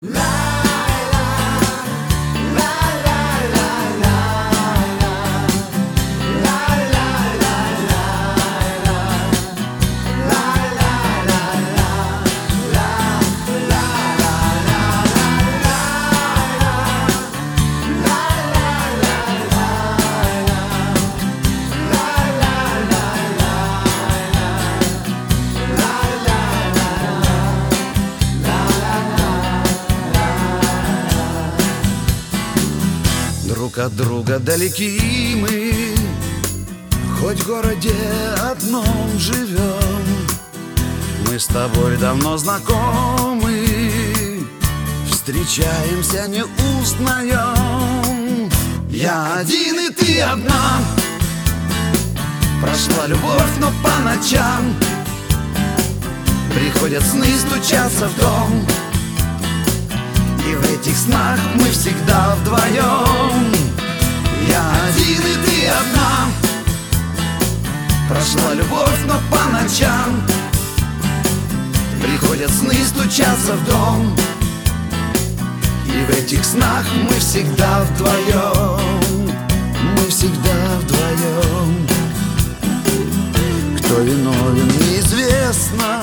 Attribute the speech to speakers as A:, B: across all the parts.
A: Друг от друга далеки мы, хоть в городе одном живем. Мы с тобой давно знакомы, встречаемся, не узнаем. Я один и ты одна, прошла любовь, но по ночам приходят сны стучаться в дом. И в этих снах мы всегда вдвоем. Я один и ты одна, прошла любовь, но по ночам приходят сны стучаться в дом. И в этих снах мы всегда вдвоем. Мы всегда вдвоем. Кто виновен, неизвестно,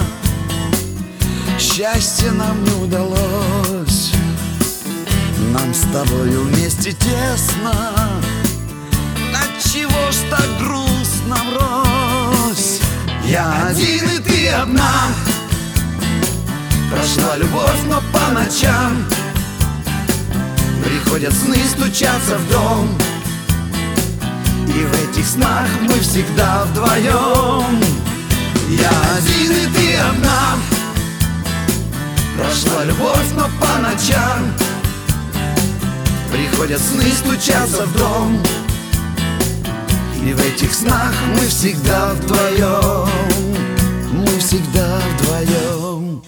A: счастье нам не удалось. Нам с тобою вместе тесно, отчего ж так грустно врозь? Я один и ты одна, прошла любовь, но по ночам приходят сны стучаться в дом. И в этих снах мы всегда вдвоем. Я один и ты одна, прошла любовь, но по ночам приходят сны стучаться в дом. И в этих снах мы всегда вдвоем. Мы всегда вдвоем.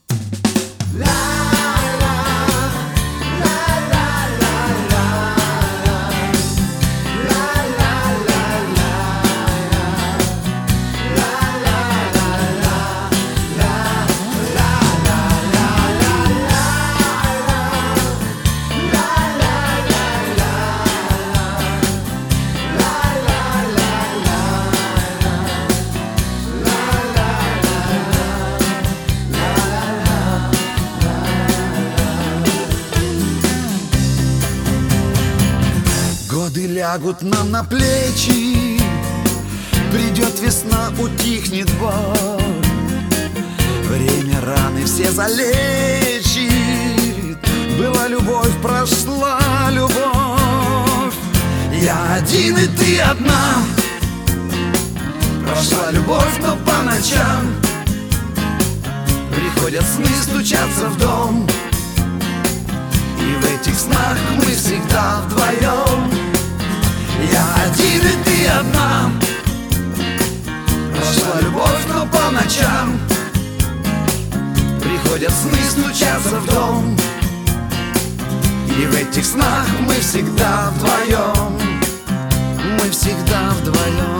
A: Годы лягут нам на плечи, придет весна, утихнет боль. Время раны все залечит. Была любовь, прошла любовь. Я один и ты одна, прошла любовь, но по ночам приходят сны стучаться в дом. И в этих снах мы всегда вдвоем. Я один и ты одна, прошла любовь, но по ночам приходят сны стучаться в дом. И в этих снах мы всегда вдвоем. Мы всегда вдвоем.